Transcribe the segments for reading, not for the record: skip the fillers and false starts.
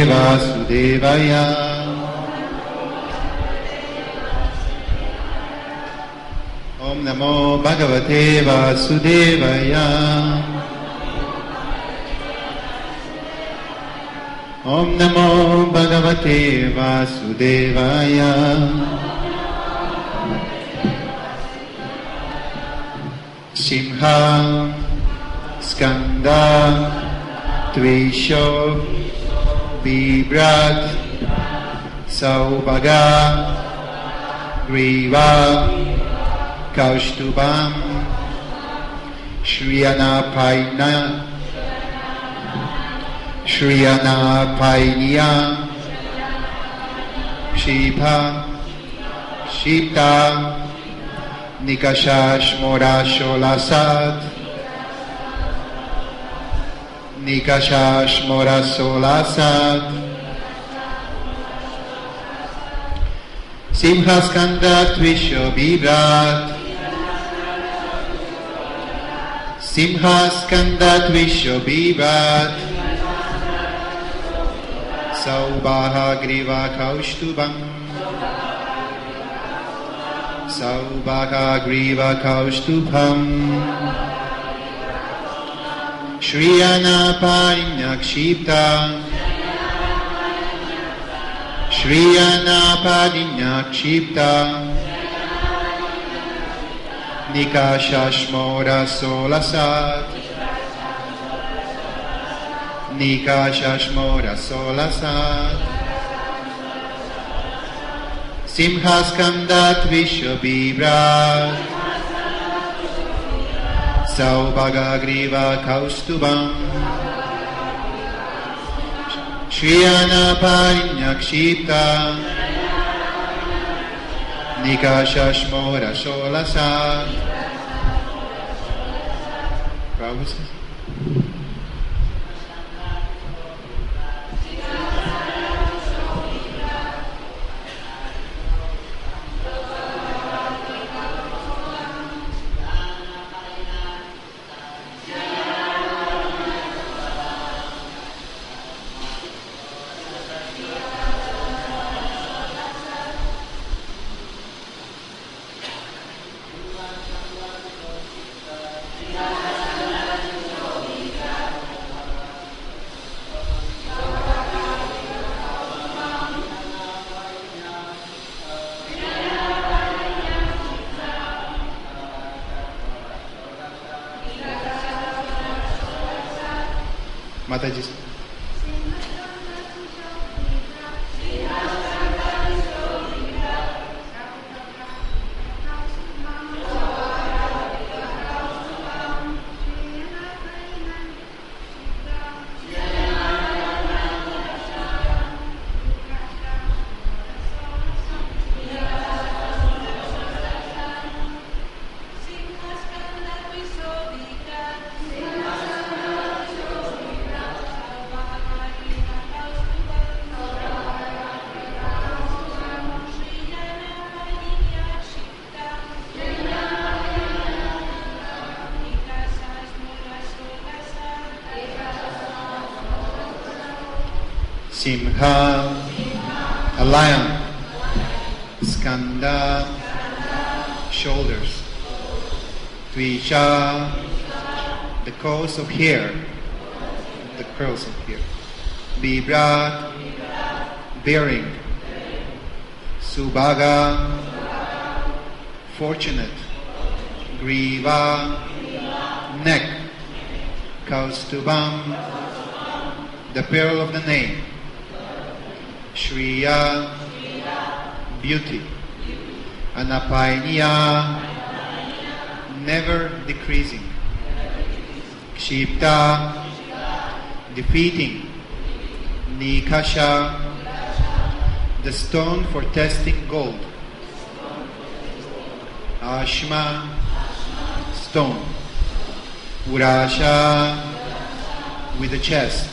Vasudevaya. Om Namo Bhagavate Vasudevaya. Om Namo Bhagavate Vasudevaya. Simha Skanda Tvisho Bibrat Saubhaga Griva Kaustubam Shriyanapaina Shriyanapainiya Shipa Shipta Nikashash Morasholasat Nikashash Morasolasat Simhaskanda Tvisho Bibrat Simhaskanda Tvisho Bibrat Saubhaga Griva Kaustubam Saubhaga Griva Kaustubam Shriyana Parinyakshipta Shriyana Parinyakshipta Nikashashmora Solasat Nikashashmora Solasat Simhaskanda Tvisho Bibrat Saubhaga Griva Kaustubam Shriyana Parinyakshipta Nikashashmora Solasat. Prabhupada. Mataji. Simha, a lion. Skanda, shoulders. Tvisha, the curls of hair. The curls of hair. Bibrat, bearing. Subhaga, fortunate. Griva, neck. Kaustubam, the pearl of the name. Shriya, beauty. Anapainiya, never decreasing. Kshipta, defeating. Nikasha, the stone for testing gold. Ashma, stone. Urasha, with the chest.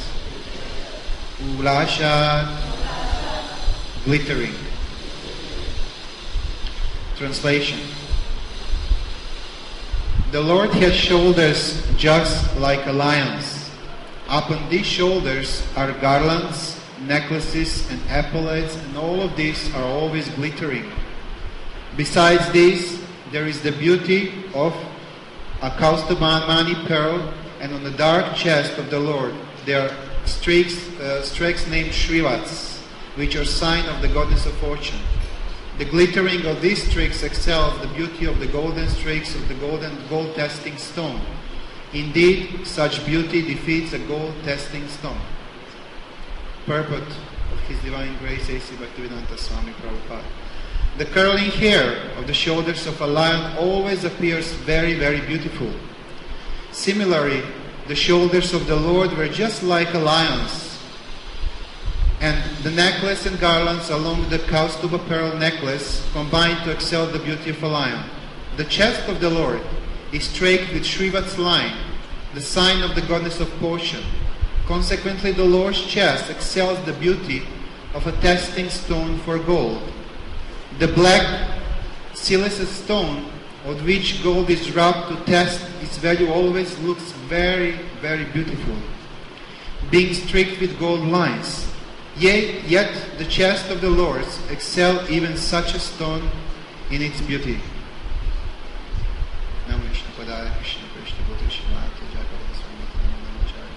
Ulasha, glittering. Translation. The Lord has shoulders just like a lion's. Upon these shoulders are garlands necklaces and epaulets, and all of these are always glittering. Besides this, there is the beauty of a Kaustubhamani pearl, and on the dark chest of the Lord there are streaks named Shrivats, which are sign of the goddess of fortune. The glittering of these streaks excels the beauty of the golden streaks of the gold testing stone. Indeed, such beauty defeats a gold testing stone. Purport of His Divine Grace A.C. Bhaktivedanta Swami Prabhupada. The curling hair of the shoulders of a lion always appears very, very beautiful. Similarly, the shoulders of the Lord were just like a lion's, and the necklace and garlands along the Kaustuba pearl necklace combine to excel the beauty of a lion. The chest of the Lord is streaked with Shrivat's line, the sign of the goddess of fortune. Consequently, the Lord's chest excels the beauty of a testing stone for gold. The black siliceous stone on which gold is rubbed to test its value always looks very, very beautiful, being streaked with gold lines. Yet the chest of the Lord excel even such a stone in its beauty. Namo Vishnu Padaya Krishna Krishna Buddha Shimata Jagavad Swami Namo Jaya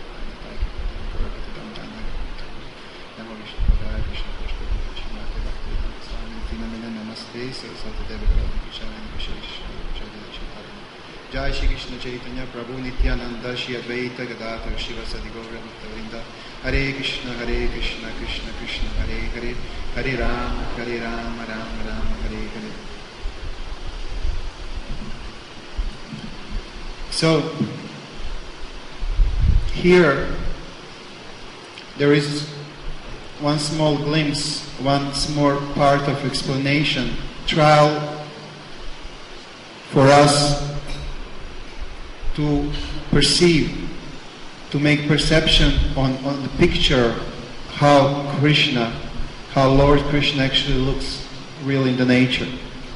Namo Vishnu Padaya Krishna Krishna Buddha Shimata Jagavad Swami Namo Namaste Saraswati Devi Vichara Vishesha Jai Shri Krishna Chaitanya Prabhu Nityananda Shri Advaita Gadadhar Shiva Sadi Gaura Bhakta Hare Krishna Krishna Krishna Hare Hare Hare Rama Rama Rama Hare Hare. So here there is one small glimpse, one small part of explanation, trial for us to perceive, to make perception on the picture how Lord Krishna actually looks really in the nature.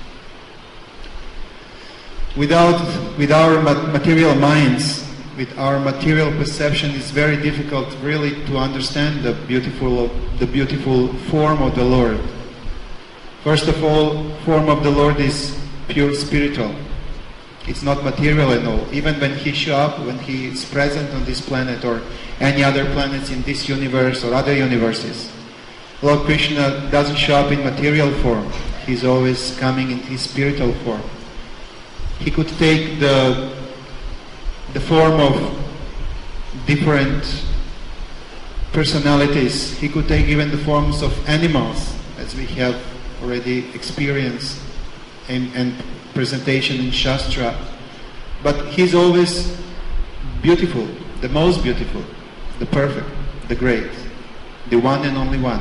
With our material minds, with our material perception, it's very difficult really to understand the beautiful form of the Lord. First of all, form of the Lord is pure spiritual. It's not material at all. Even when He shows up, when He is present on this planet or any other planets in this universe or other universes, Lord Krishna doesn't show up in material form. He's always coming in His spiritual form. He could take the form of different personalities. He could take even the forms of animals, as we have already experienced and presentation in Shastra. But He's always beautiful, the most beautiful, the perfect, the great, the one and only one.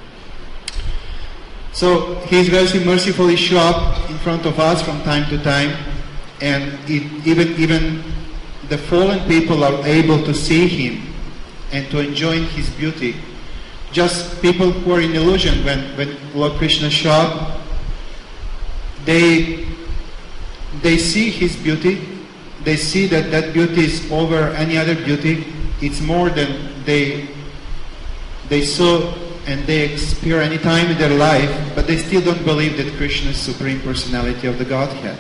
So He's very mercifully show up in front of us from time to time, and even the fallen people are able to see Him and to enjoy His beauty. Just people who are in illusion, when Lord Krishna show up, they see His beauty. They see that beauty is over any other beauty. It's more than they saw and they experience any time in their life, but they still don't believe that Krishna is Supreme Personality of the Godhead.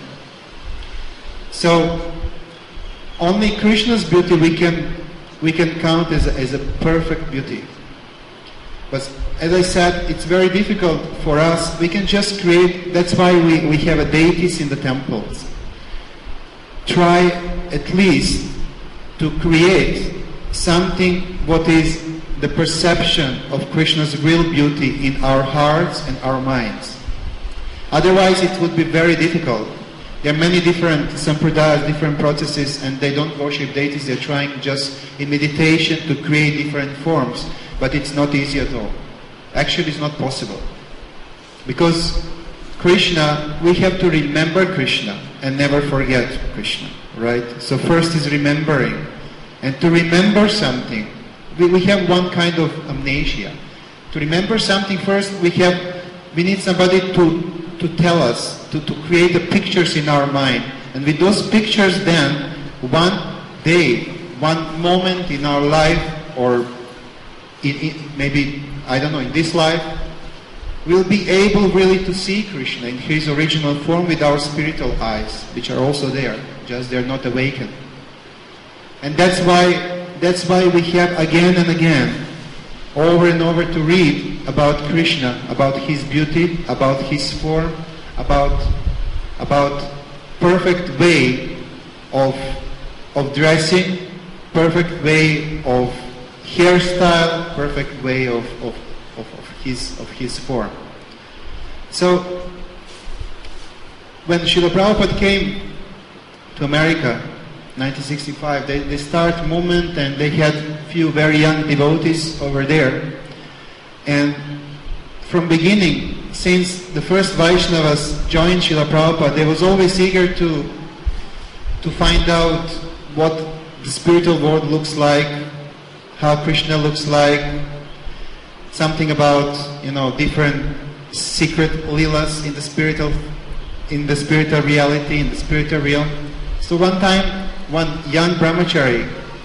So only Krishna's beauty we can count as a perfect beauty. But as I said, it's very difficult for us. We can just create, that's why we have deities in the temples. Try at least to create something what is the perception of Krishna's real beauty in our hearts and our minds. Otherwise it would be very difficult. There are many different sampradayas, different processes, and they don't worship deities. They're trying just in meditation to create different forms. But it's not easy at all. Actually, it's not possible. Because Krishna, we have to remember Krishna and never forget Krishna, right? So first is remembering. And to remember something, we have one kind of amnesia. To remember something first, we need somebody to tell us, to create the pictures in our mind. And with those pictures then, one day, one moment in our life, or maybe I don't know, in this life, we'll be able really to see Krishna in his original form with our spiritual eyes, which are also there, just they're not awakened. And that's why we have again and again, over and over, to read about Krishna, about his beauty, about his form, about perfect way of dressing, perfect way of hairstyle, perfect way of his form. So when Srila Prabhupada came to America, 1965, they start movement, and they had few very young devotees over there. And from beginning, since the first Vaishnavas joined Srila Prabhupada, they was always eager to find out what the spiritual world looks like, how Krishna looks like, something about, different secret leelas in the spiritual reality, in the spiritual realm. So one time, one young brahmachari,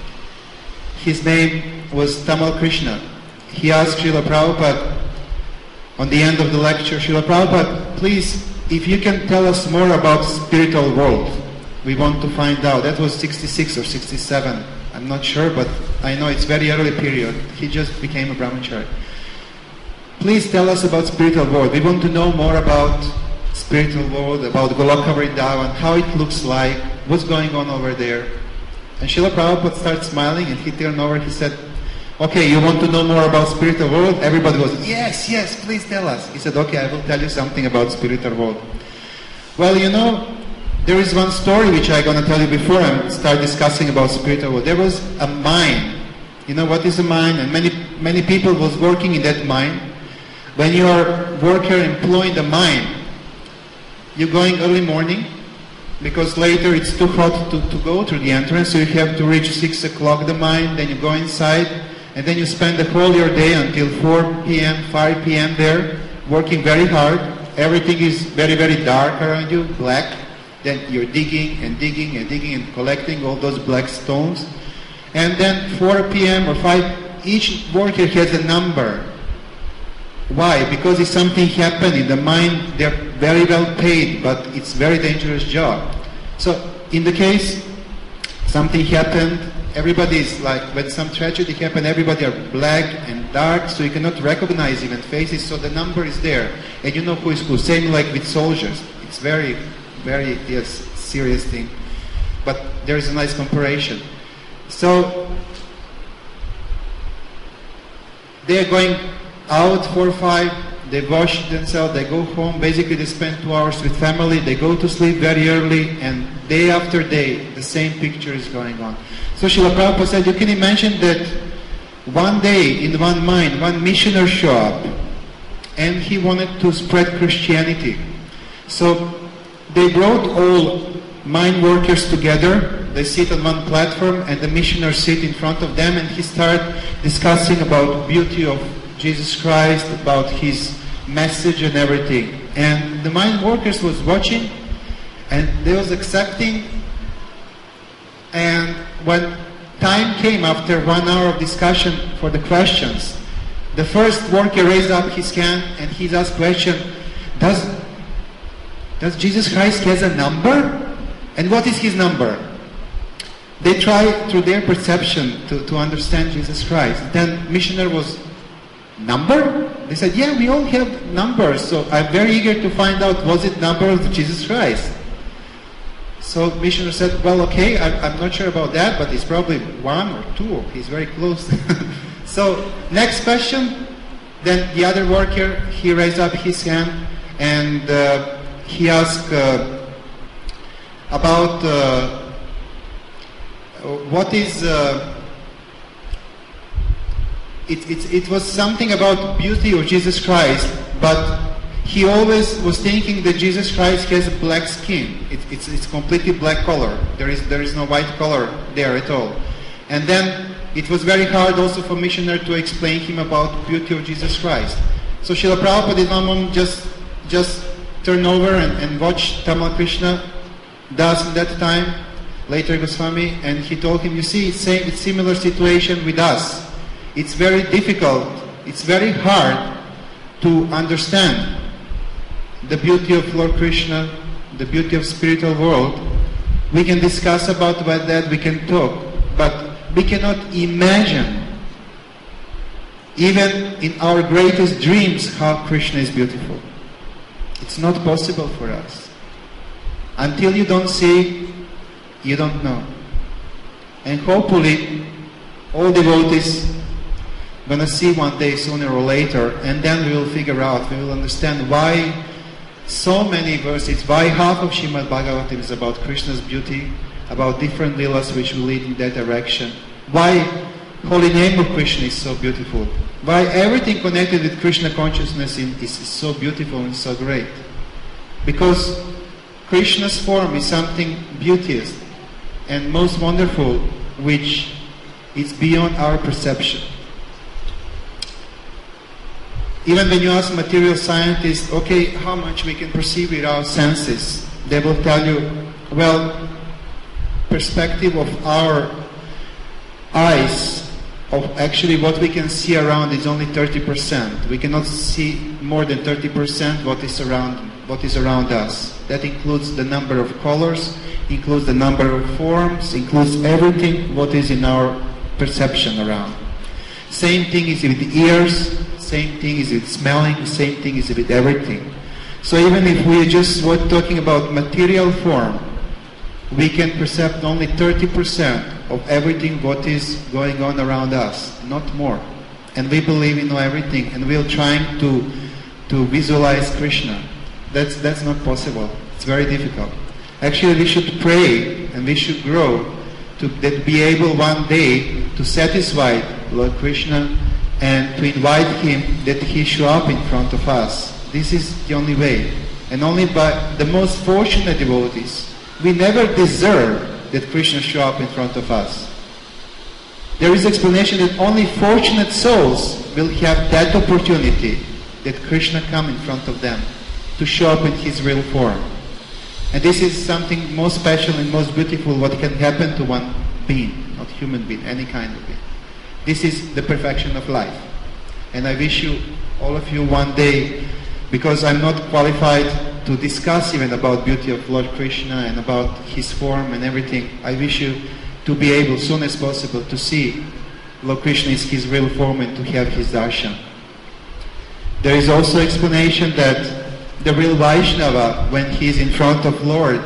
his name was Tamal Krishna, he asked Srila Prabhupada on the end of the lecture, Srila Prabhupada, please, if you can tell us more about spiritual world, we want to find out. That was 66 or 67, I'm not sure, but I know it's very early period. He just became a brahmachari. Please tell us about spiritual world. We want to know more about spiritual world, about Goloka Vrindavan, how it looks like, what's going on over there. And Srila Prabhupada started smiling, and he turned over, he said, okay, you want to know more about spiritual world? Everybody goes, yes, please tell us. He said, okay, I will tell you something about spiritual world. Well, there is one story which I'm going to tell you before I start discussing about spiritual world. There was a mine. You know what is a mine? And many people was working in that mine. When you are a worker employed in the mine, you're going early morning, because later it's too hot to go through the entrance, so you have to reach 6 o'clock the mine, then you go inside, and then you spend the whole your day until 4 p.m., 5 p.m. there, working very hard. Everything is very, very dark around you, black. Then you're digging and digging and digging and collecting all those black stones. And then 4 p.m. or 5, each worker has a number. Why? Because if something happened in the mine, they're very well paid, but it's very dangerous job. So in the case something happened, everybody is like, when some tragedy happened, everybody are black and dark, so you cannot recognize even faces, so the number is there. And you know who is who. Same like with soldiers. It's very, very serious thing. But there is a nice comparison. So they are going out 4 or 5, they wash themselves, they go home, basically they spend 2 hours with family, they go to sleep very early, and day after day the same picture is going on. So Srila Prabhupada said, you can imagine that one day in one mine, one missionary showed up, and he wanted to spread Christianity. So they brought all mine workers together, they sit on one platform, and the missionary sit in front of them, and he started discussing about beauty of Jesus Christ, about his message and everything. And the mine workers was watching, and they was accepting. And when time came after 1 hour of discussion for the questions, the first worker raised up his hand and he asked question, does Jesus Christ has a number? And what is his number? They try through their perception to understand Jesus Christ. Then missionary was, number? They said, yeah, we all have numbers. So I'm very eager to find out, was it number of Jesus Christ? So missionary said, well, okay, I'm not sure about that, but it's probably 1 or 2. He's very close. So next question. Then the other worker, he raised up his hand and he asked about what is... It was something about beauty of Jesus Christ, but he always was thinking that Jesus Christ has a black skin. It's completely black color. There is no white color there at all. And then it was very hard also for missionary to explain him about beauty of Jesus Christ. So Srila Prabhupada did one moment just turn over and watch Tamal Krishna Das in that time, later Goswami, and he told him, you see, it's similar situation with us. It's very difficult it's very hard to understand the beauty of Lord Krishna, the beauty of spiritual world. We can discuss about that, we can talk, but we cannot imagine, even in our greatest dreams, how Krishna is beautiful. It's not possible for us. Until you don't see, you don't know. And hopefully, all devotees gonna see one day, sooner or later, and then we will figure out, we will understand why so many verses, why half of Srimad Bhagavatam is about Krishna's beauty, about different leelas which will lead in that direction. Why holy name of Krishna is so beautiful. Why everything connected with Krishna consciousness is so beautiful and so great. Because Krishna's form is something beauteous and most wonderful, which is beyond our perception. Even when you ask material scientists, okay, how much we can perceive with our senses, they will tell you, well, perspective of our eyes, of actually what we can see around is only 30%. We cannot see more than 30% what is around us. That includes the number of colors, includes the number of forms, includes everything what is in our perception around. Same thing is with the ears, same thing is with smelling, same thing is with everything. So even if we just were talking about material form, we can perceive only 30% of everything what is going on around us, not more. And we believe we know everything, and we're trying to visualize Krishna. That's not possible. It's very difficult. Actually, we should pray and we should grow to be able one day to satisfy Lord Krishna and to invite Him that He show up in front of us. This is the only way. And only by the most fortunate devotees. We never deserve that Krishna show up in front of us. There is explanation that only fortunate souls will have that opportunity that Krishna come in front of them to show up in His real form. And this is something most special and most beautiful what can happen to one being, not human being, any kind of being. This is the perfection of life. And I wish you, all of you, one day, because I'm not qualified to discuss even about beauty of Lord Krishna and about His form and everything, I wish you to be able, soon as possible, to see Lord Krishna is His real form and to have His darshan. There is also explanation that the real Vaishnava, when he is in front of Lord,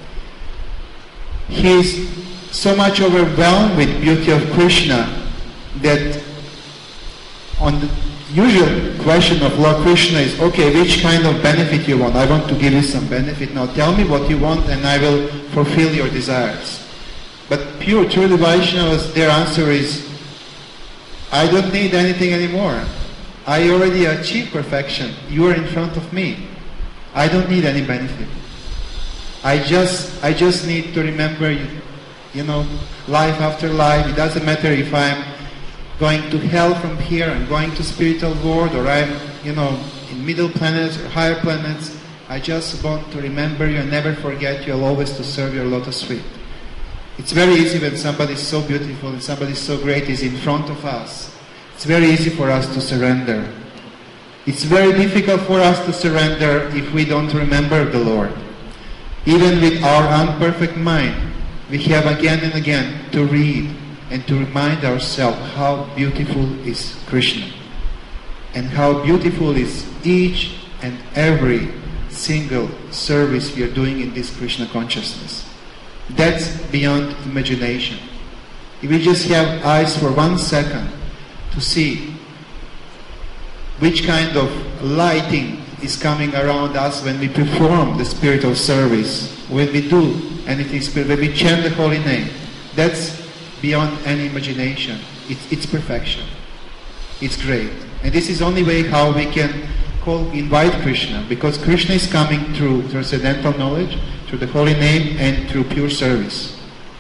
he is so much overwhelmed with beauty of Krishna that on the usual question of Lord Krishna is, okay, which kind of benefit you want? I want to give you some benefit. Now tell me what you want and I will fulfill your desires. But pure, truly Vaishnavas, their answer is, I don't need anything anymore. I already achieved perfection. You are in front of me. I don't need any benefit. I just need to remember, life after life. It doesn't matter if I'm going to hell from here and going to spiritual world, or I'm, in middle planets or higher planets. I just want to remember you and never forget you, always to serve your lotus feet. It's very easy when somebody is so beautiful and somebody so great is in front of us. It's very easy for us to surrender. It's very difficult for us to surrender if we don't remember the Lord. Even with our imperfect mind, we have again and again to read and to remind ourselves how beautiful is Krishna and how beautiful is each and every single service we are doing in this Krishna consciousness. That's beyond imagination. If we just have eyes for 1 second to see which kind of lighting is coming around us when we perform the spiritual service, when we do anything spiritual, when we chant the holy name, that's beyond any imagination. It's perfection. It's great. And this is the only way how we can invite Krishna, because Krishna is coming through transcendental knowledge, through the holy name, and through pure service.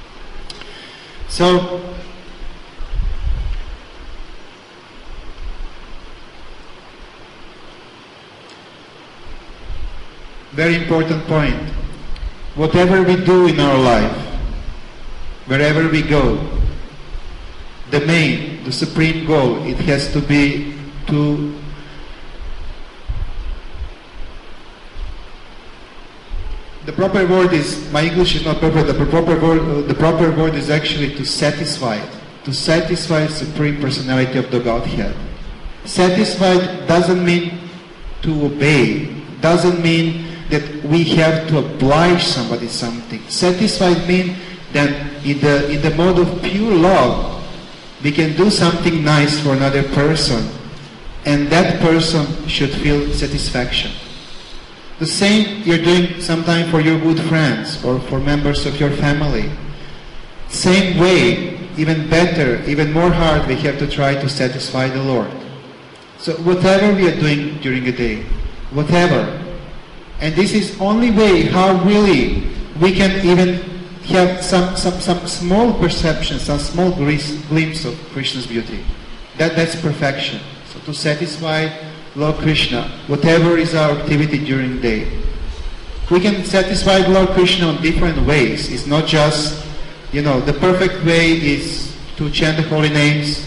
So, very important point. Whatever we do in our life, wherever we go, the supreme goal, it has to be the proper word is, my English is not perfect, the proper word is actually to satisfy Supreme Personality of the Godhead. Satisfied doesn't mean to obey, doesn't mean that we have to oblige somebody something. Satisfied means that in the mode of pure love, we can do something nice for another person, and that person should feel satisfaction. The same you're doing sometimes for your good friends or for members of your family. Same way, even better, even more hard, we have to try to satisfy the Lord. So whatever we are doing during the day, whatever, and this is only way how really we can even have some small perception, some small glimpse of Krishna's beauty. That's perfection. So to satisfy Lord Krishna, whatever is our activity during the day. We can satisfy Lord Krishna in different ways. It's not just, the perfect way is to chant the holy names,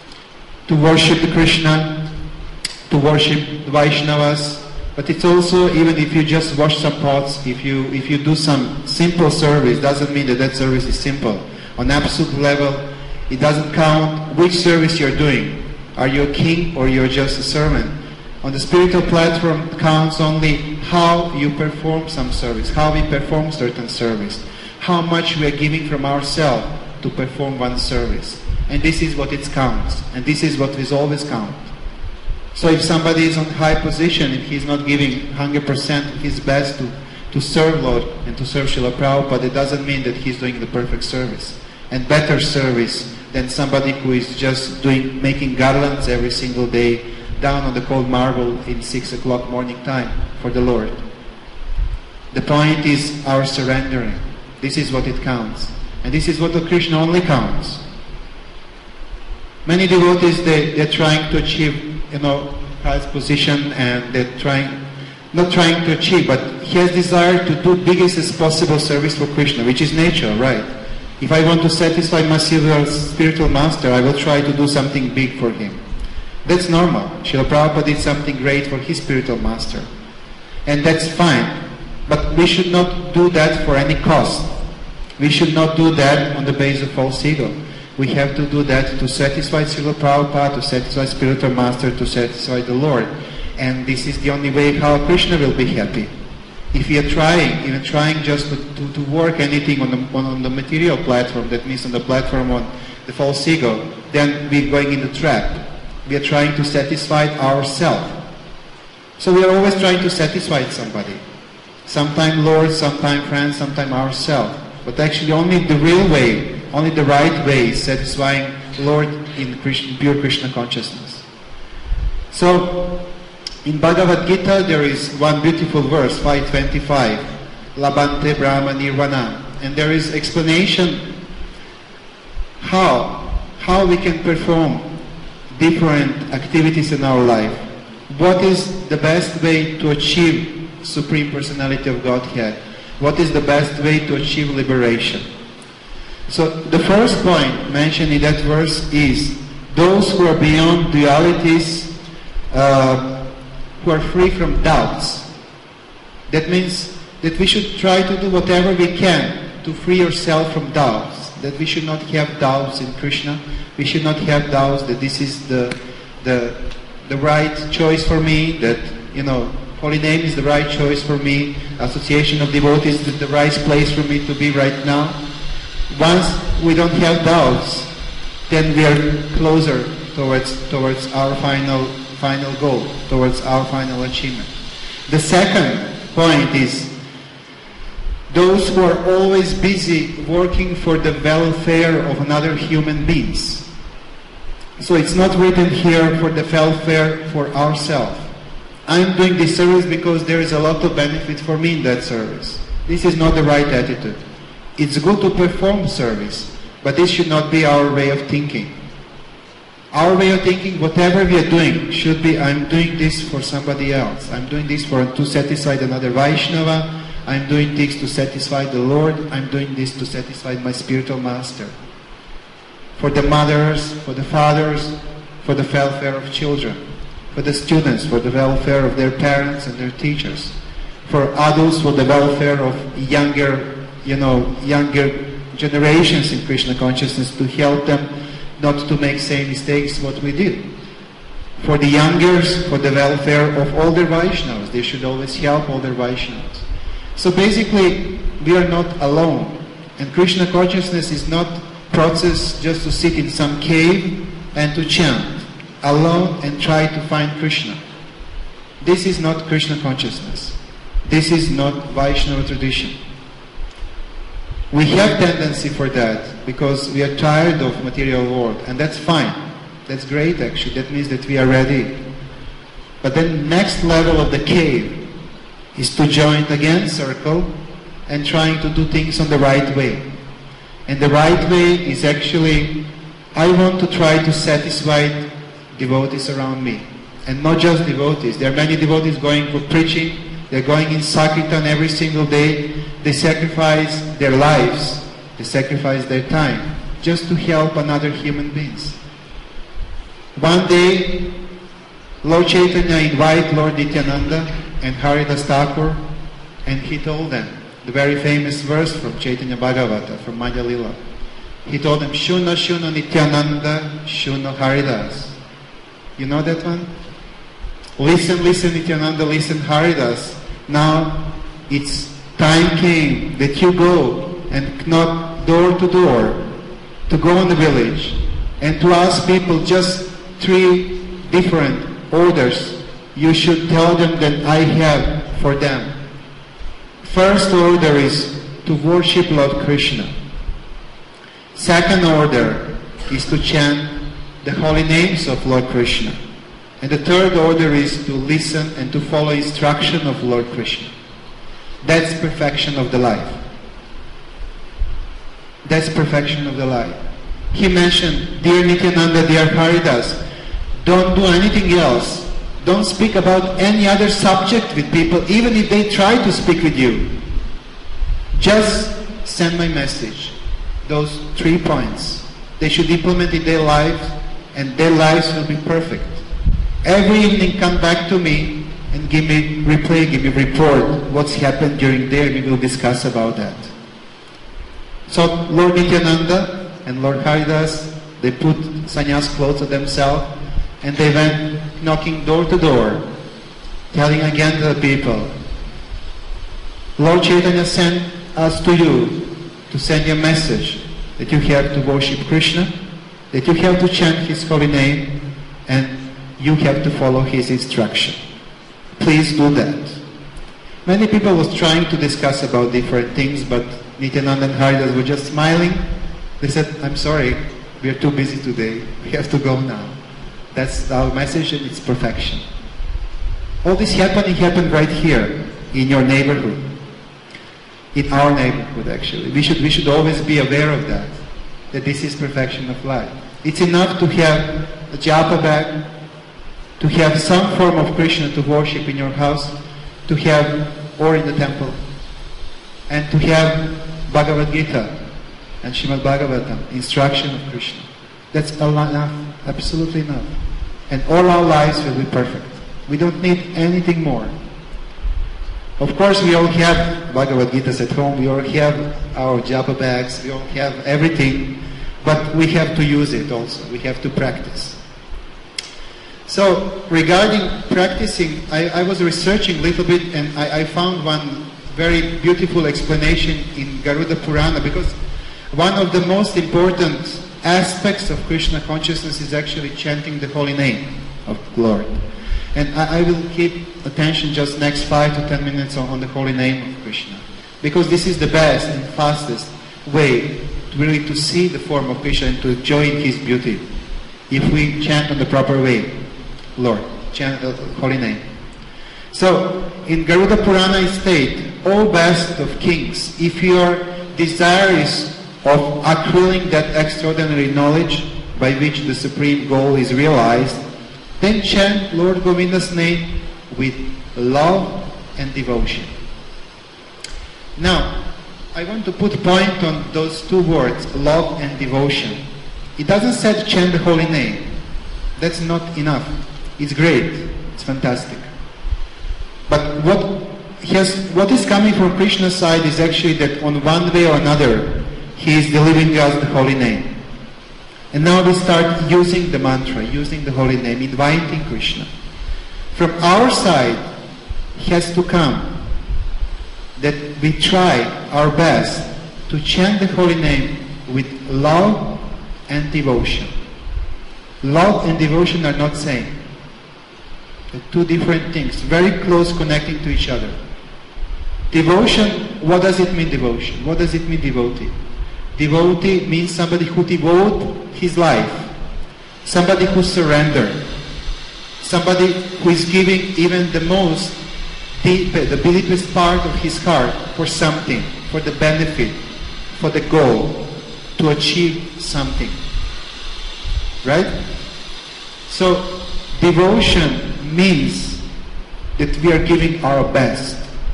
to worship the Krishna, to worship the Vaishnavas, but it's also, even if you just wash some pots, if you do some simple service, doesn't mean that service is simple. On absolute level, it doesn't count which service you're doing. Are you a king or you're just a servant? On the spiritual platform, it counts only how you perform some service, how we perform certain service, how much we are giving from ourselves to perform one service. And this is what it counts, and this is what is always count. So if somebody is on high position and he's not giving 100% his best to serve Lord and to serve Srila Prabhupada, it doesn't mean that he's doing the perfect service. And better service than somebody who is just making garlands every single day down on the cold marble in 6 o'clock morning time for the Lord. The point is our surrendering. This is what it counts. And this is what the Krishna only counts. Many devotees, they're trying to achieve, highest position, and they're not trying to achieve, but he has desire to do biggest as possible service for Krishna, which is nature, right? If I want to satisfy my spiritual master, I will try to do something big for him. That's normal. Srila Prabhupada did something great for his spiritual master. And that's fine. But we should not do that for any cost. We should not do that on the basis of false ego. We have to do that to satisfy Srila Prabhupada, to satisfy spiritual master, to satisfy the Lord. And this is the only way how Krishna will be happy. If we are trying just to work anything on the material platform, that means on the platform on the false ego, then we're going in the trap. We are trying to satisfy ourselves. So we are always trying to satisfy somebody. Sometimes Lord, sometimes friends, sometimes ourselves. But actually only the real way, only the right way is satisfying Lord in pure Krishna consciousness. So in Bhagavad Gita there is one beautiful verse, 525, Labhante Brahma Nirvana. And there is explanation how we can perform different activities in our life. What is the best way to achieve Supreme Personality of Godhead? What is the best way to achieve liberation? So the first point mentioned in that verse is those who are beyond dualities, who are free from doubts. That means that we should try to do whatever we can to free ourselves from doubts. That we should not have doubts in Krishna. We should not have doubts that this is the right choice for me, that, holy name is the right choice for me, association of devotees is the right place for me to be right now. Once we don't have doubts, then we are closer towards our final goal, towards our final achievement. The second point is those who are always busy working for the welfare of another human beings. So it's not written here for the welfare for ourselves. I'm doing this service because there is a lot of benefit for me in that service. This is not the right attitude. It's good to perform service, but this should not be our way of thinking. Our way of thinking, whatever we are doing, should be, I'm doing this for somebody else. I'm doing this to satisfy another Vaishnava. I'm doing this to satisfy the Lord. I'm doing this to satisfy my spiritual master. For the mothers, for the fathers, for the welfare of children. for the students, for the welfare of their parents and their teachers, for adults, for the welfare of younger generations in Krishna consciousness, to help them not to make same mistakes what we did. For the youngers, for the welfare of older Vaishnavas, they should always help older Vaishnavas. So basically, we are not alone. And Krishna consciousness is not process just to sit in some cave and to chant alone and try to find Krishna. This is not Krishna consciousness. This is not Vaishnava tradition. We have tendency for that because we are tired of material world, and that's fine. That's great actually. That means that we are ready. But then next level of the cave is to join again circle and trying to do things on the right way. And the right way is actually, I want to try to satisfy devotees around me. And not just devotees. There are many devotees going for preaching. They're going in Sankirtan every single day. They sacrifice their lives. They sacrifice their time just to help another human beings. One day, Lord Chaitanya invited Lord Nityananda and Haridas Thakur, and he told them the very famous verse from Chaitanya Bhagavata, from Madhya Lila. He told them, Shuna Shuna Nityananda, Shuna Haridas. You know that one? Listen, listen Nityananda, listen Haridas. Now it's time came that you go and knock door to door, to go in the village and to ask people just 3 different orders you should tell them that I have for them. First order is to worship Lord Krishna. Second order is to chant the holy names of Lord Krishna. And the third order is to listen and to follow instruction of Lord Krishna. That's perfection of the life. That's perfection of the life. He mentioned, dear Nityananda, dear Haridas, don't do anything else. Don't speak about any other subject with people, even if they try to speak with you. Just send my message. Those 3 points. They should implement in their lives, and their lives will be perfect. Every evening come back to me and give me replay, give me report what's happened during the day. We will discuss about that. So Lord Nityananda and Lord Haridas, they put sannyas clothes on themselves and they went knocking door to door, telling again to the people, Lord Chaitanya sent us to you to send you a message that you have to worship Krishna, that you have to chant His holy name, and you have to follow His instruction. Please do that. Many people was trying to discuss about different things, but Nityananda and Haridas were just smiling. They said, I'm sorry, we are too busy today. We have to go now. That's our message, and it's perfection. All this happened right here in your neighborhood. In our neighborhood, actually. We should always be aware of that this is perfection of life. It's enough to have a japa bag, to have some form of Krishna to worship in your house, to have, or in the temple, and to have Bhagavad Gita and Srimad Bhagavatam, instruction of Krishna. That's enough, absolutely enough. And all our lives will be perfect. We don't need anything more. Of course, we all have Bhagavad Gitas at home, we all have our japa bags, we all have everything, but we have to use it also. We have to practice. So, regarding practicing, I was researching a little bit and I found one very beautiful explanation in Garuda Purana, because one of the most important aspects of Krishna consciousness is actually chanting the holy name of Lord. And I will keep attention just next 5 to 10 minutes on the holy name of Krishna, because this is the best and fastest way really to see the form of Krishna and to enjoy His beauty. If we chant on the proper way, Lord, chant the holy name. So, in Garuda Purana it states, O best of kings, if your desire is of accruing that extraordinary knowledge by which the supreme goal is realized, then chant Lord Govinda's name with love and devotion. Now, I want to put point on those 2 words, love and devotion. It doesn't say chant the holy name. That's not enough. It's great. It's fantastic. But what is coming from Krishna's side is actually that on one way or another, he is delivering us the holy name. And now we start using the mantra, using the holy name, inviting Krishna. From our side, has to come that we try our best to chant the holy name with love and devotion. Love and devotion are not same. They're two different things, very close connecting to each other. Devotion, what does it mean devotion? What does it mean devotee? Devotee means somebody who devotes his life, somebody who surrenders, somebody who is giving even the most deep, the deepest part of his heart for something, for the benefit, for the goal, to achieve something. Right? So, devotion means that we are giving our best.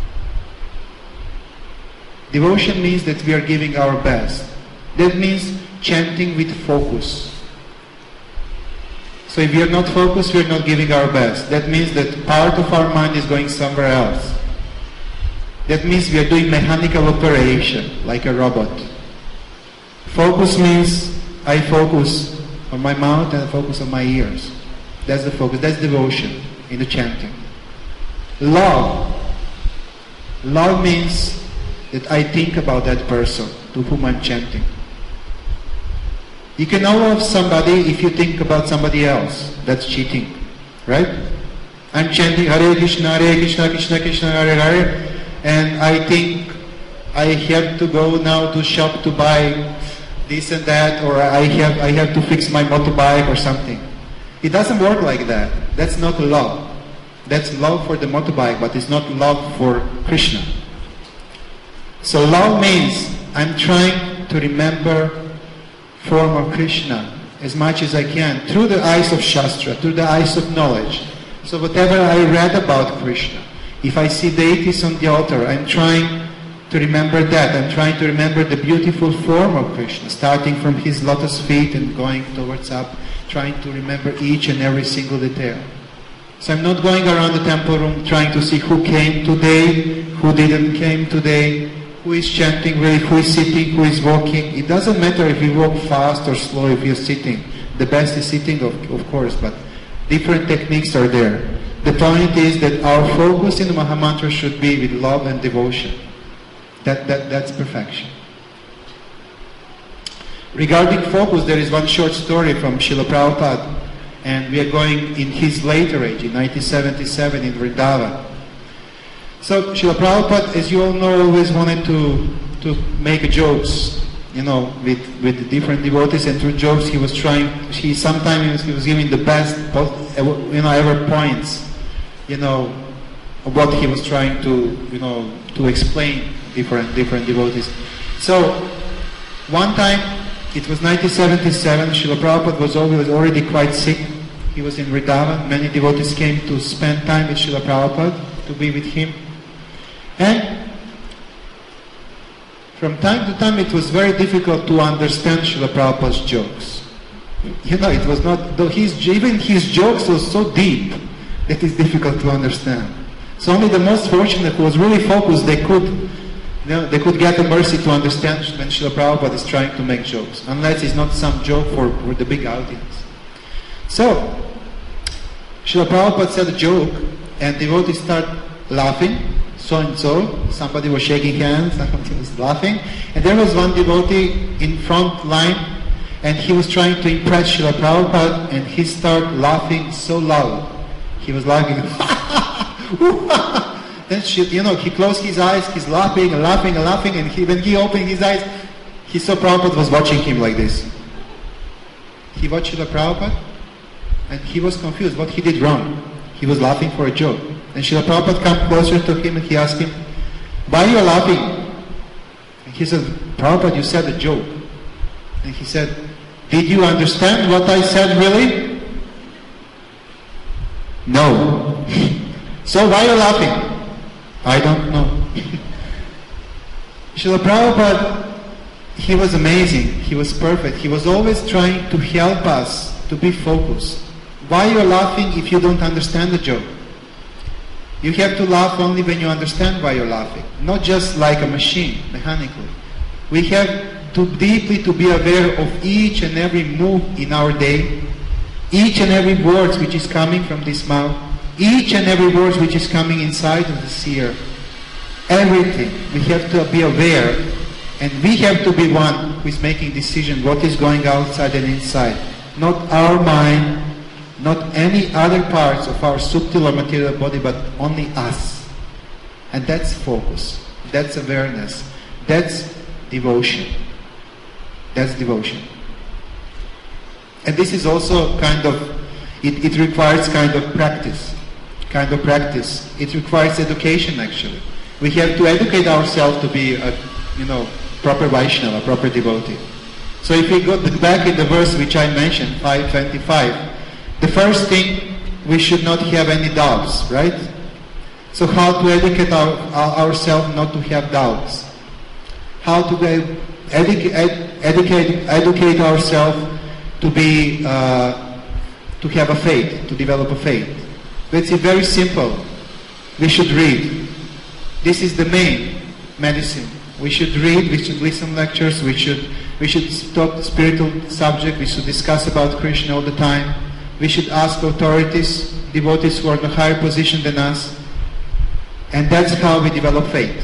Devotion means that we are giving our best. That means chanting with focus. So if we are not focused, we are not giving our best. That means that part of our mind is going somewhere else. That means we are doing mechanical operation, like a robot. Focus means I focus on my mouth and I focus on my ears. That's the focus. That's devotion in the chanting. Love. Love means that I think about that person to whom I'm chanting. You cannot love somebody if you think about somebody else. That's cheating. Right? I'm chanting Hare Krishna, Krishna Krishna, Hare Hare, and I think I have to go now to shop to buy this and that, or I have to fix my motorbike or something. It doesn't work like that. That's not love. That's love for the motorbike, but it's not love for Krishna. So love means I'm trying to remember form of Krishna as much as I can through the eyes of Shastra, through the eyes of knowledge. So whatever I read about Krishna, if I see deities on the altar, I'm trying to remember that. I'm trying to remember the beautiful form of Krishna, starting from his lotus feet and going towards up, trying to remember each and every single detail. So I'm not going around the temple room trying to see who came today, who didn't came today, who is chanting really, who is sitting, who is walking. It doesn't matter if you walk fast or slow, if you're sitting. The best is sitting, of course, but different techniques are there. The point is that our focus in the Mahamantra should be with love and devotion. That's perfection. Regarding focus, there is one short story from Srila Prabhupada, and we are going in his later age, in 1977 in Vrindavan. So Srila Prabhupada, as you all know, always wanted to make jokes, with different devotees, and through jokes he was trying. Sometimes he was giving the best, ever points, of what he was trying to explain different devotees. So one time, it was 1977. Srila Prabhupada was already quite sick. He was in Vrindavan. Many devotees came to spend time with Srila Prabhupada, to be with him. And from time to time it was very difficult to understand Srila Prabhupada's jokes. It was not, though even his jokes were so deep that it's difficult to understand. So only the most fortunate who was really focused, they could get the mercy to understand when Srila Prabhupada is trying to make jokes, unless it's not some joke for the big audience. So, Srila Prabhupada said a joke, and devotees start laughing. So and so, somebody was shaking hands, somebody was laughing, and there was one devotee in front line, and he was trying to impress Srila Prabhupada, and he started laughing so loud. He was laughing, then he closed his eyes, he's laughing, and when he opened his eyes, he saw Prabhupada was watching him like this. He watched Srila Prabhupada, and he was confused what he did wrong. He was laughing for a joke. And Srila Prabhupada came closer to him and he asked him, "Why are you laughing?" And he said, "Prabhupada, you said a joke." And he said, "Did you understand what I said really?" "No." "So why are you laughing?" "I don't know." Srila Prabhupada, he was amazing. He was perfect. He was always trying to help us to be focused. Why you're laughing if you don't understand the joke? You have to laugh only when you understand why you're laughing, not just like a machine, mechanically. We have to deeply to be aware of each and every move in our day, each and every word which is coming from this mouth, each and every word which is coming inside of the seer. Everything. We have to be aware, and we have to be one who is making decision what is going outside and inside. Not our mind, not any other parts of our subtle or material body, but only us. And that's focus. That's awareness. That's devotion. That's devotion. And this is also kind of, it requires kind of practice. It requires education, actually. We have to educate ourselves to be a, proper Vaishnava, a proper devotee. So if we go back in the verse which I mentioned, 5:25, the first thing, we should not have any doubts, right? So how to educate ourselves not to have doubts? How to educate ourselves to be, to have a faith, to develop a faith? It's very simple. We should read. This is the main medicine. We should read, we should listen lectures, we should talk spiritual subject, we should discuss about Krishna all the time. We should ask authorities, devotees who are in a higher position than us. And that's how we develop faith.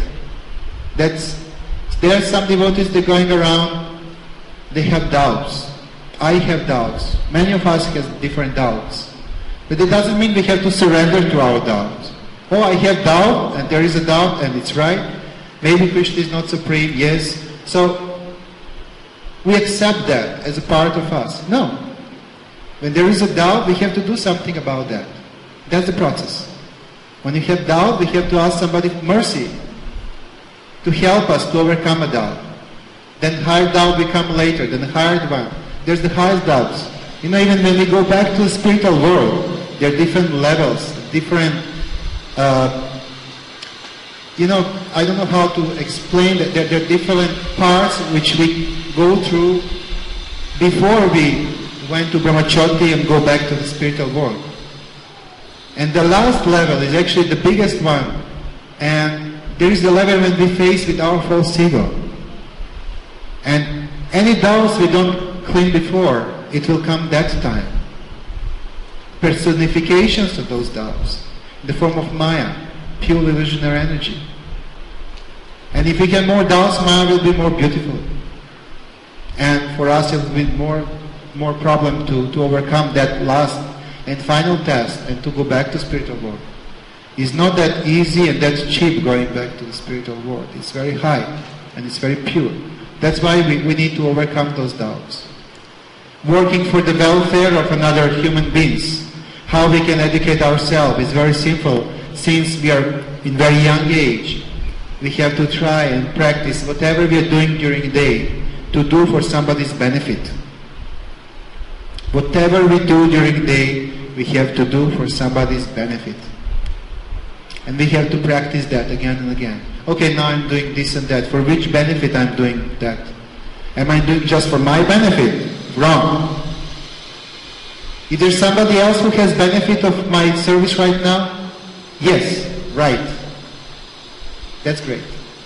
There are some devotees that are going around, they have doubts. I have doubts. Many of us have different doubts. But it doesn't mean we have to surrender to our doubts. Oh, I have doubt, and there is a doubt, and it's right. Maybe Krishna is not supreme, yes. So, we accept that as a part of us. No. When there is a doubt, we have to do something about that. That's the process. When you have doubt, we have to ask somebody for mercy to help us to overcome a doubt. Then higher doubt will come later, then the higher one. There's the highest doubts. Even when we go back to the spiritual world, there are different levels, different, I don't know how to explain that. There are different parts which we go through before we went to Brahmacharya and go back to the spiritual world. And the last level is actually the biggest one. And there is the level when we face with our false ego. And any doubts we don't clean before, it will come that time. Personifications of those doubts, in the form of Maya, pure illusionary energy. And if we get more doubts, Maya will be more beautiful. And for us it will be more problem to overcome that last and final test and to go back to spiritual world. It's not that easy and that cheap going back to the spiritual world. It's very high and it's very pure. That's why we need to overcome those doubts. Working for the welfare of another human beings. How we can educate ourselves is very simple. Since we are in very young age, we have to try and practice whatever we are doing during the day to do for somebody's benefit. Whatever we do during the day, we have to do for somebody's benefit. And we have to practice that again and again. Okay, now I'm doing this and that. For which benefit I'm doing that? Am I doing just for my benefit? Wrong. Is there somebody else who has benefit of my service right now? Yes, right. That's great.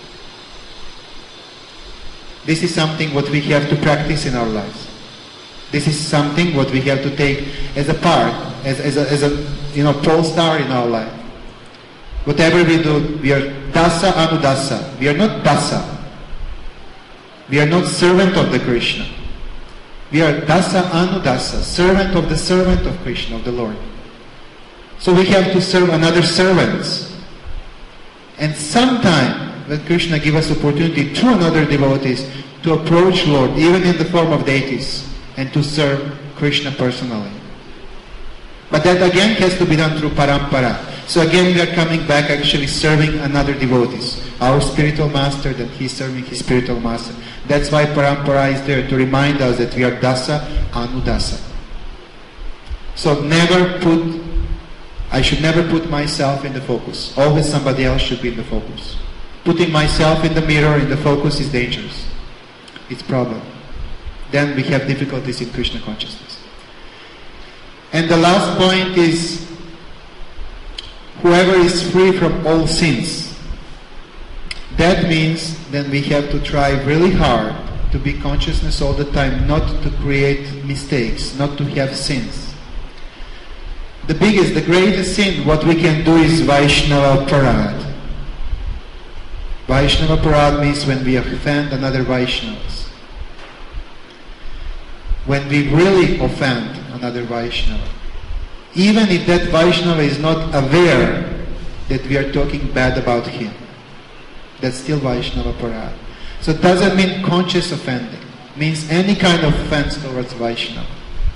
This is something what we have to practice in our lives. This is something what we have to take as a part, as a pole star in our life. Whatever we do, we are dasa anudasa. We are not dasa. We are not servant of the Krishna. We are dasa anudasa, servant of the servant of Krishna, of the Lord. So we have to serve another servants. And sometime when Krishna gives us opportunity through another devotees to approach Lord, even in the form of deities, and to serve Krishna personally. But that again has to be done through parampara. So again we are coming back actually serving another devotees. Our spiritual master, that he is serving his spiritual master. That's why parampara is there, to remind us that we are dasa anudasa. So I should never put myself in the focus. Always somebody else should be in the focus. Putting myself in the mirror, in the focus, is dangerous. It's a problem. Then we have difficulties in Krishna consciousness. And the last point is, whoever is free from all sins. That means then we have to try really hard to be consciousness all the time, not to create mistakes, not to have sins. The biggest, the greatest sin, what we can do is Vaishnava Parad. Vaishnava Parad means when we offend another Vaishnavas. When we really offend another Vaishnava. Even if that Vaishnava is not aware that we are talking bad about him. That's still Vaishnava Parad. So it doesn't mean conscious offending. It means any kind of offense towards Vaishnava.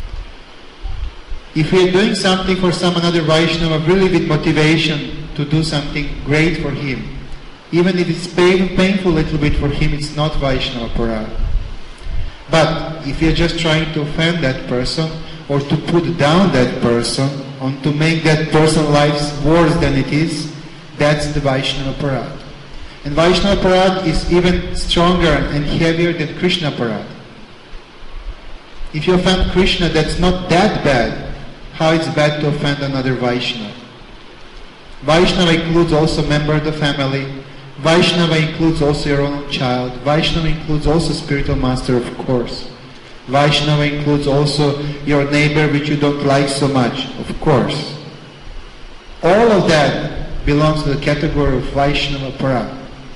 If we are doing something for some another Vaishnava really with motivation to do something great for him, even if it's painful a little bit for him, it's not Vaishnava Parad. But if you're just trying to offend that person, or to put down that person, or to make that person's life worse than it is, that's the Vaishnava Parad. And Vaishnava Parad is even stronger and heavier than Krishna Parad. If you offend Krishna, that's not that bad. How it's bad to offend another Vaishnava? Vaishnava includes also member of the family. Vaishnava includes also your own child. Vaishnava includes also spiritual master, of course. Vaishnava includes also your neighbor which you don't like so much, of course. All of that belongs to the category of Vaishnava Parad.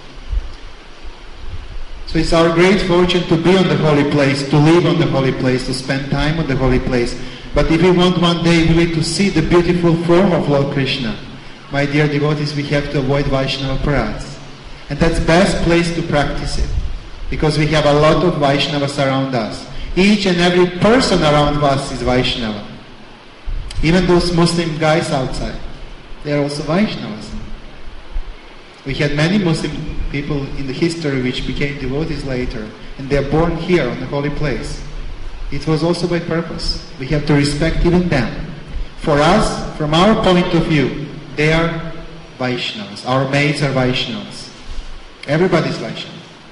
So it's our great fortune to be on the holy place, to live on the holy place, to spend time on the holy place. But if we want one day really to see the beautiful form of Lord Krishna, my dear devotees, we have to avoid Vaishnava Parads. And that's the best place to practice it. Because we have a lot of Vaishnavas around us. Each and every person around us is Vaishnava. Even those Muslim guys outside, they are also Vaishnavas. We had many Muslim people in the history which became devotees later, and they are born here on the holy place. It was also by purpose. We have to respect even them. For us, from our point of view, they are Vaishnavas. Our maids are Vaishnavas. Everybody is Vaishnava.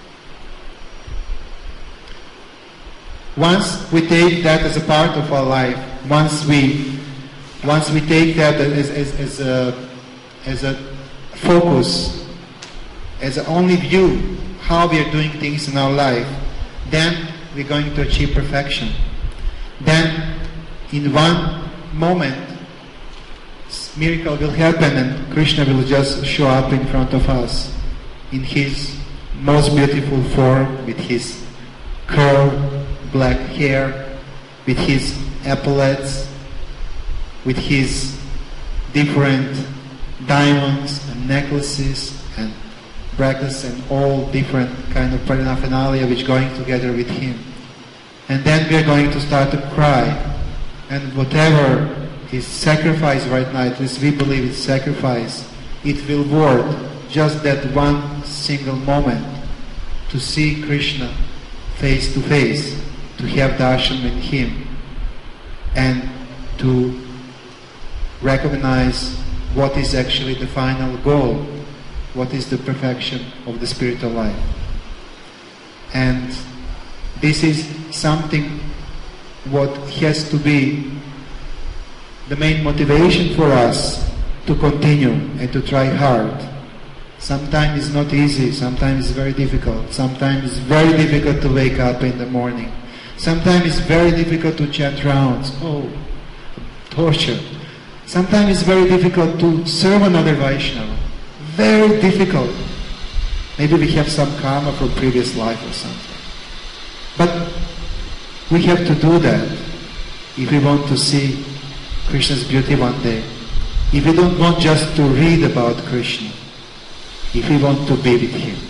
Once we take that as a part of our life, once we take that as a focus, as the only view, how we are doing things in our life, then we're going to achieve perfection. Then, in one moment, miracle will happen and Krishna will just show up in front of us in his most beautiful form, with his curled black hair, with his epaulets, with his different diamonds and necklaces and bracelets and all different kind of paraphernalia which going together with him. And then we are going to start to cry. And whatever is sacrifice right now, at least we believe it's sacrifice, it will worth just that one single moment to see Krishna face to face, to have darshan with him, and to recognize what is actually the final goal, what is the perfection of the spiritual life. And this is something what has to be the main motivation for us to continue and to try hard. Sometimes it's not easy, sometimes it's very difficult. Sometimes it's very difficult to wake up in the morning. Sometimes it's very difficult to chant rounds. Oh, torture. Sometimes it's very difficult to serve another Vaishnava. Very difficult. Maybe we have some karma from previous life or something. But we have to do that if we want to see Krishna's beauty one day. If we don't want just to read about Krishna. If we want to be with him.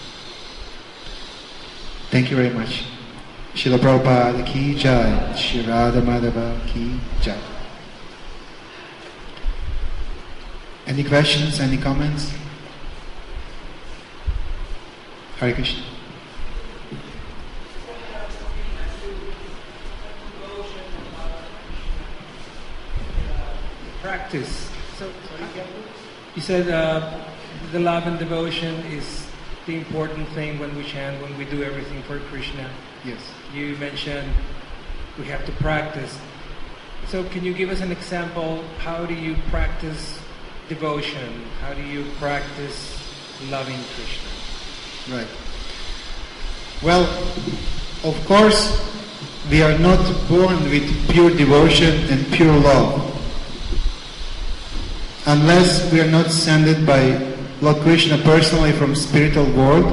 Thank you very much. Srila Prabhupada ki jai. Shri Radha Madhava ki jai. Any questions? Any comments? Hare Krishna. Practice. So you said the love and devotion is the important thing when we chant, when we do everything for Krishna. Yes. You mentioned we have to practice. So can you give us an example? How do you practice devotion? How do you practice loving Krishna? Right. Well, of course, we are not born with pure devotion and pure love, unless we are not sent by Lord Krishna personally from spiritual world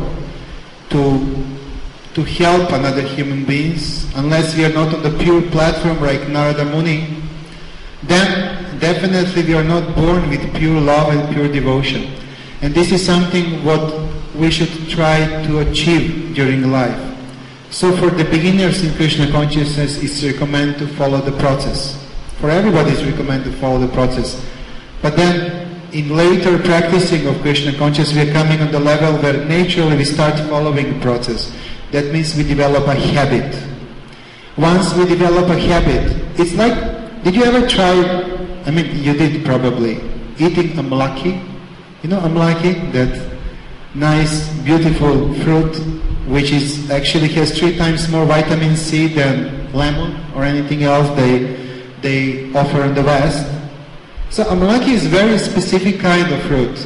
to help another human beings, unless we are not on the pure platform like Narada Muni, then definitely we are not born with pure love and pure devotion. And this is something what we should try to achieve during life. So for the beginners in Krishna consciousness, it's recommended to follow the process. For everybody it's recommended to follow the process. But then in later practicing of Krishna consciousness, we are coming on the level where naturally we start following the process. That means we develop a habit. Once we develop a habit, it's like, did you ever try, I mean you did probably, eating amlaki? You know amlaki, that nice beautiful fruit which is actually has 3 times more vitamin C than lemon or anything else they offer in the West. So amlaki is very specific kind of fruit.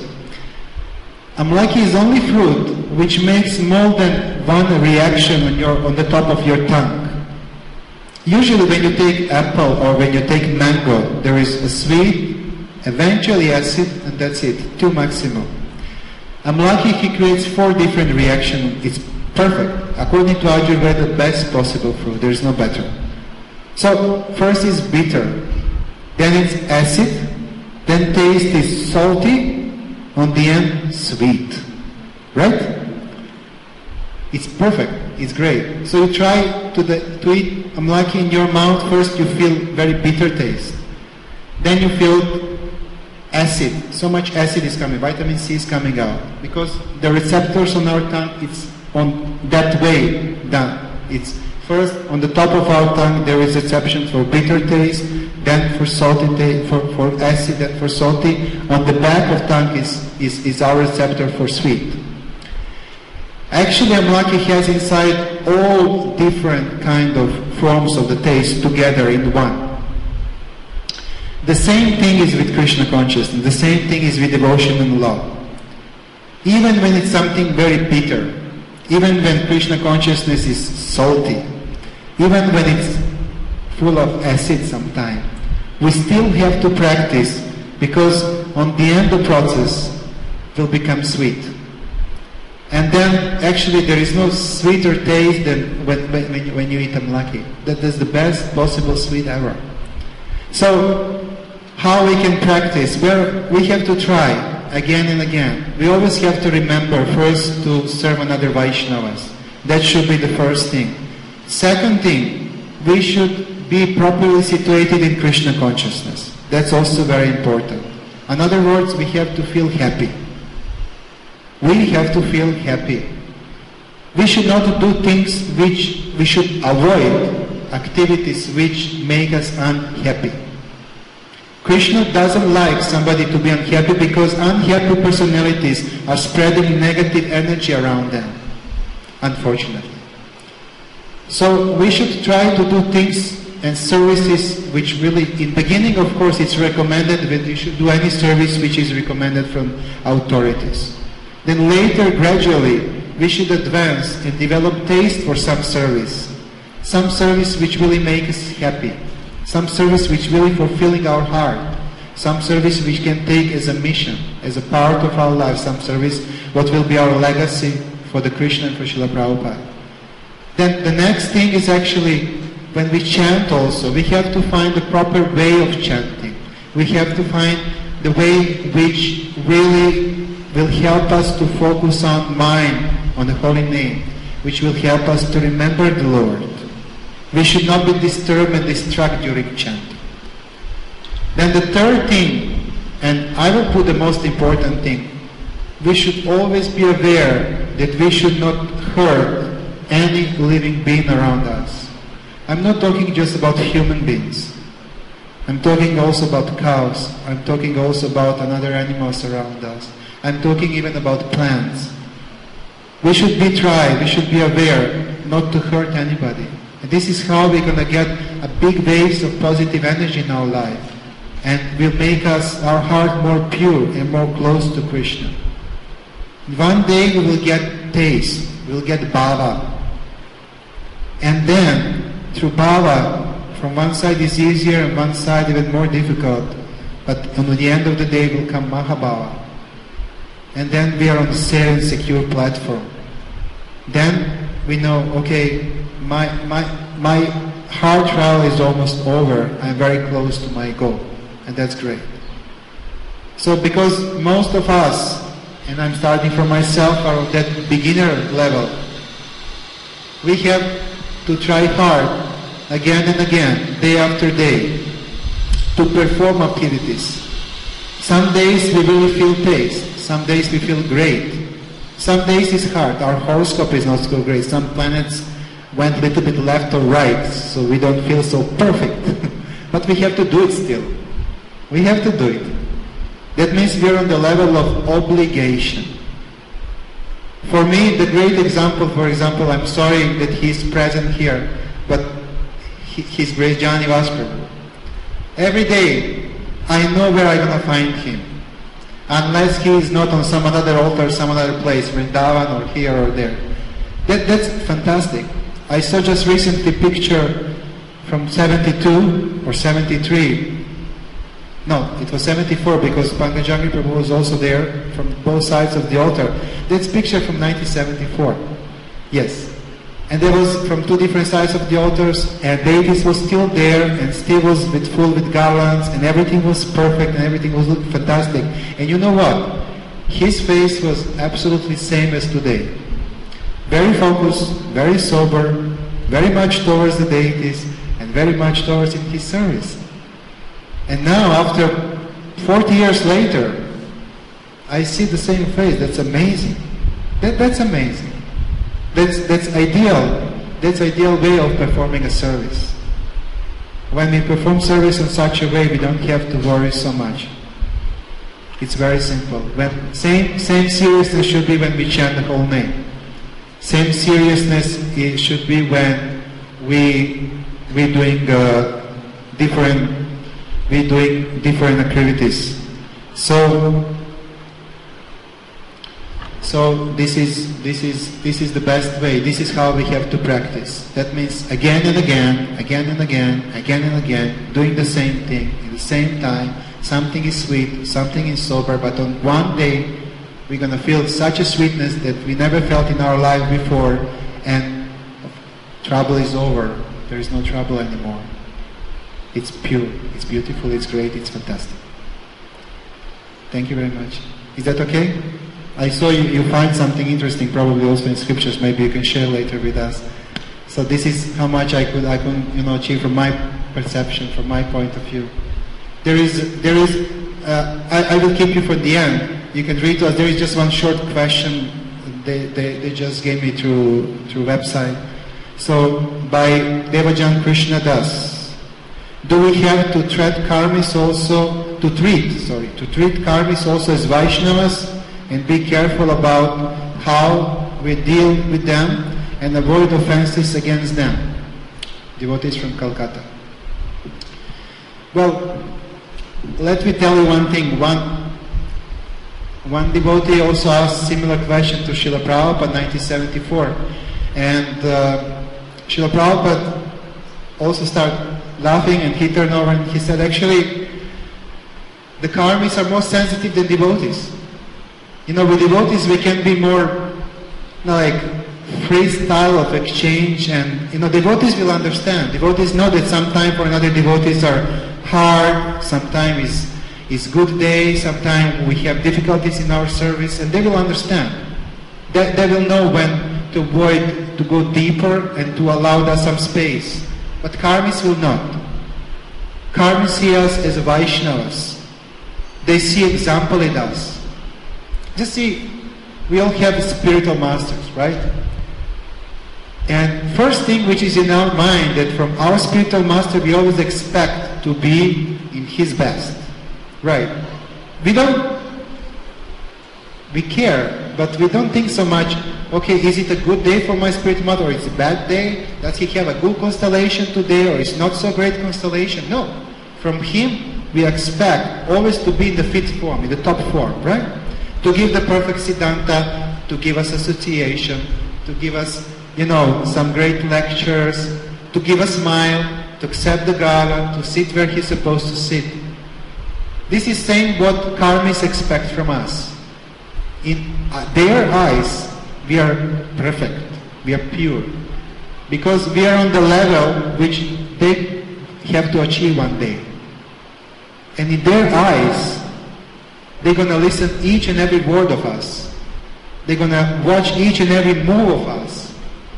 Amlaki is only fruit which makes more than one reaction on the top of your tongue. Usually when you take apple or when you take mango, there is a sweet, eventually acid, and that's it, 2 maximum. Amlaki, he creates 4 different reactions. It's perfect. According to Ayurveda, the best possible fruit. There is no better. So first is bitter, then it's acid, then taste is salty, on the end sweet. Right? It's perfect. It's great. So you try to eat amlaki in your mouth. First you feel very bitter taste. Then you feel acid. So much acid is coming. Vitamin C is coming out. Because the receptors on our tongue, it's on that way done. It's first on the top of our tongue there is reception for bitter taste, then for salty taste, for acid, then for salty. On the back of tongue is our receptor for sweet. Actually, amlaki has inside all different kind of forms of the taste together in one. The same thing is with Krishna consciousness. The same thing is with devotion and love. Even when it's something very bitter, even when Krishna consciousness is salty, even when it's full of acid sometimes, we still have to practice, because on the end the process will become sweet. And then actually there is no sweeter taste than when you eat amlaki. That is the best possible sweet ever. So how we can practice? Well, we have to try again and again. We always have to remember first to serve another Vaishnavas. That should be the first thing. Second thing, we should be properly situated in Krishna consciousness. That's also very important. In other words, we have to feel happy. We have to feel happy. We should not do things which we should avoid, activities which make us unhappy. Krishna doesn't like somebody to be unhappy, because unhappy personalities are spreading negative energy around them, unfortunately. So we should try to do things and services which really, in beginning of course it's recommended that you should do any service which is recommended from authorities. Then later, gradually, we should advance and develop taste for some service. Some service which really makes us happy. Some service which really fulfilling our heart. Some service which can take as a mission, as a part of our life. Some service what will be our legacy for the Krishna and for Srila Prabhupada. Then the next thing is actually, when we chant also, we have to find the proper way of chanting. We have to find the way which really will help us to focus on mind, on the holy name, which will help us to remember the Lord. We should not be disturbed and distracted during chanting. Then the third thing, and I will put the most important thing, we should always be aware that we should not hurt any living being around us. I'm not talking just about human beings. I'm talking also about cows. I'm talking also about other animals around us. I'm talking even about plants. We should be aware not to hurt anybody. And this is how we're going to get a big waves of positive energy in our life. And will make our heart more pure and more close to Krishna. One day we will get taste, we'll get bhava. And then, through bhava, from one side is easier and one side even more difficult. But on the end of the day will come Mahabhava. And then we are on a safe and secure platform. Then we know, okay, my hard travel is almost over. I'm very close to my goal. And that's great. So because most of us, and I'm starting from myself, are on that beginner level, we have to try hard again and again, day after day, to perform activities. Some days we really feel taste. Some days we feel great. Some days it's hard. Our horoscope is not so great. Some planets went a little bit left or right, so we don't feel so perfect. But we have to do it still. We have to do it. That means we're on the level of obligation. For me, the great example, for example, I'm sorry that he's present here, but he's Grace Jani Vasprabhu. Every day, I know where I'm going to find him. Unless he is not on some other altar, some other place, Vrindavan or here or there. That's fantastic. I saw just recently a picture from 72 or 73. No, it was 74 because Pankajangri Prabhu was also there from both sides of the altar. That's a picture from 1974. Yes. And there was from two different sides of the altars, and deities was still there, and still was full with garlands, and everything was perfect, and everything was looking fantastic. And you know what? His face was absolutely same as today. Very focused, very sober, very much towards the deities, and very much towards in his service. And now, after 40 years later, I see the same face. That's amazing. That's amazing. That's ideal. That's ideal way of performing a service. When we perform service in such a way, we don't have to worry so much. It's very simple. When same seriousness should be when we chant the whole name. Same seriousness it should be when we're doing different activities. So this is the best way. This is how we have to practice. That means again and again, again and again, again and again, doing the same thing at the same time. Something is sweet, something is sober, but on one day we're going to feel such a sweetness that we never felt in our life before, and trouble is over. There is no trouble anymore. It's pure, it's beautiful, it's great, it's fantastic. Thank you very much. Is that okay? I saw you find something interesting, probably also in scriptures. Maybe you can share later with us. So this is how much I could achieve from my perception, from my point of view. There is. I will keep you for the end. You can read to us. There is just one short question they just gave me through website. So by Devajan Krishna Das, do we have to treat karmis also as Vaishnavas? And be careful about how we deal with them and avoid offenses against them. Devotees from Calcutta. Well, let me tell you one thing. One devotee also asked a similar question to Srila Prabhupada in 1974. And Srila Prabhupada also started laughing, and he turned over and he said, actually, the karmis are more sensitive than devotees. With devotees we can be more like free style of exchange, and devotees will understand. Devotees know that sometimes for another devotees are hard, sometimes is good day, sometimes we have difficulties in our service, and they will understand. They will know when to avoid to go deeper and to allow us some space. But karmis will not. Karmis see us as Vaishnavas. They see example in us. Just see, we all have spiritual masters, right? And first thing which is in our mind, that from our spiritual master we always expect to be in his best. Right? We care, but we don't think so much, okay, is it a good day for my spirit mother or it's a bad day? Does he have a good constellation today or it's not so great constellation? No. From him, we expect always to be in the fit form, in the top form, right? To give the perfect Siddhanta, to give us association, to give us, some great lectures, to give a smile, to accept the gala, to sit where he's supposed to sit. This is saying what karmis expect from us. In their eyes, we are perfect, we are pure, because we are on the level which they have to achieve one day. And in their eyes, they're going to listen each and every word of us. They're going to watch each and every move of us.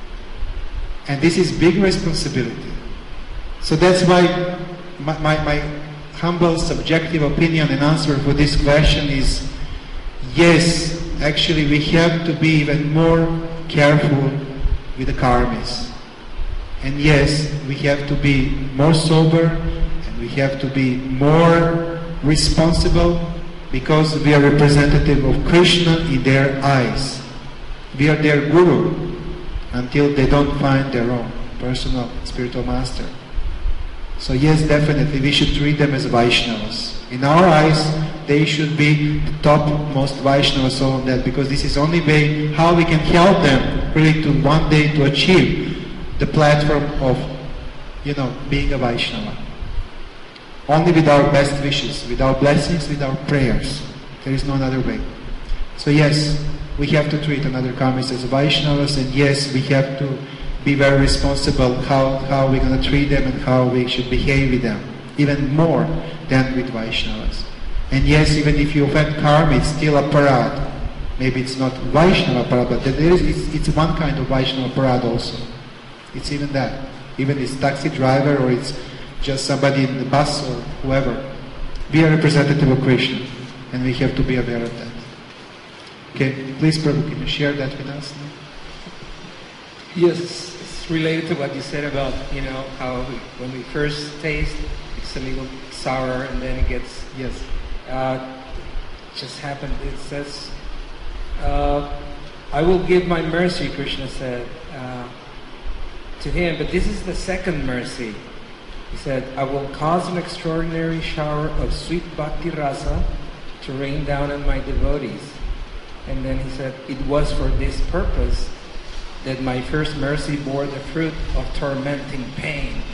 And this is big responsibility. So that's why my humble subjective opinion and answer for this question is, yes, actually we have to be even more careful with the karmis. And yes, we have to be more sober and we have to be more responsible because we are representative of Krishna in their eyes. We are their guru until they don't find their own personal spiritual master. So yes, definitely we should treat them as Vaishnavas. In our eyes, they should be the topmost Vaishnavas on that, because this is the only way how we can help them really to one day to achieve the platform of, being a Vaishnava. Only with our best wishes, with our blessings, with our prayers. There is no other way. So yes, we have to treat another karmis as Vaishnavas, and yes, we have to be very responsible how we're going to treat them and how we should behave with them, even more than with Vaishnavas. And yes, even if you offend karma, it's still a parad. Maybe it's not Vaishnava parad, but it's one kind of Vaishnava parad also. It's even that. Even it's taxi driver or it's just somebody in the bus or whoever. We are representative of Krishna, and we have to be aware of that. Okay, please Prabhu, can you share that with us now? Yes, it's related to what you said about, how when we first taste, it's a little sour and then it gets, just happened. It says, I will give my mercy, Krishna said, to him, but this is the second mercy. He said, I will cause an extraordinary shower of sweet bhakti rasa to rain down on my devotees. And then he said, it was for this purpose that my first mercy bore the fruit of tormenting pain.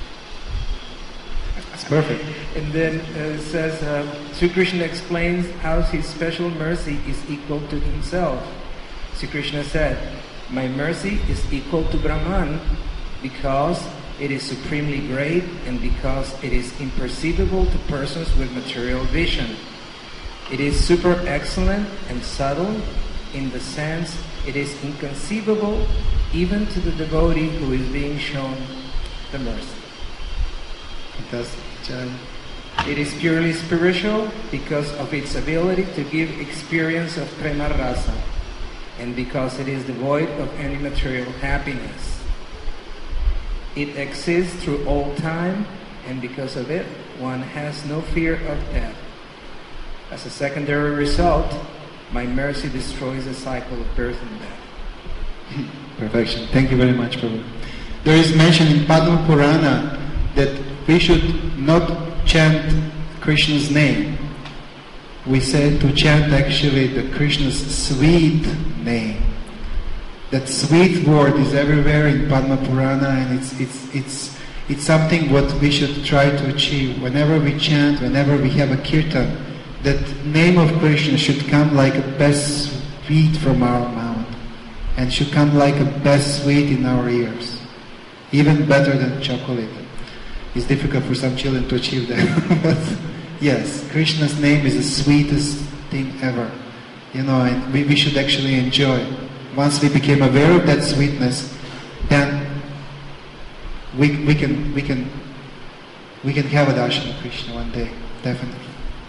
That's perfect. And then it says, Sri Krishna explains how his special mercy is equal to himself. Sri Krishna said, my mercy is equal to Brahman because it is supremely great and because it is imperceivable to persons with material vision. It is super excellent and subtle in the sense it is inconceivable even to the devotee who is being shown the mercy. Fantastic. It is purely spiritual because of its ability to give experience of prema rasa and because it is devoid of any material happiness. It exists through all time, and because of it, one has no fear of death. As a secondary result, my mercy destroys the cycle of birth and death. Perfection. Thank you very much, Prabhu. There is mention in Padma Purana that we should not chant Krishna's name. We said to chant actually the Krishna's sweet name. That sweet word is everywhere in Padma Purana, and it's something what we should try to achieve. Whenever we chant, whenever we have a kirtan, that name of Krishna should come like a best sweet from our mouth, and should come like a best sweet in our ears, even better than chocolate. It's difficult for some children to achieve that, but yes, Krishna's name is the sweetest thing ever, and we should actually enjoy. Once we became aware of that sweetness, then we can have a darshan of Krishna one day, definitely.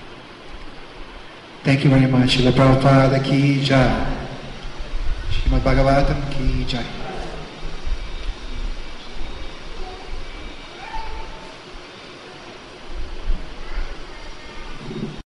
Thank you very much. Srila Prabhupada ki jai. Srimad Bhagavatam ki jai.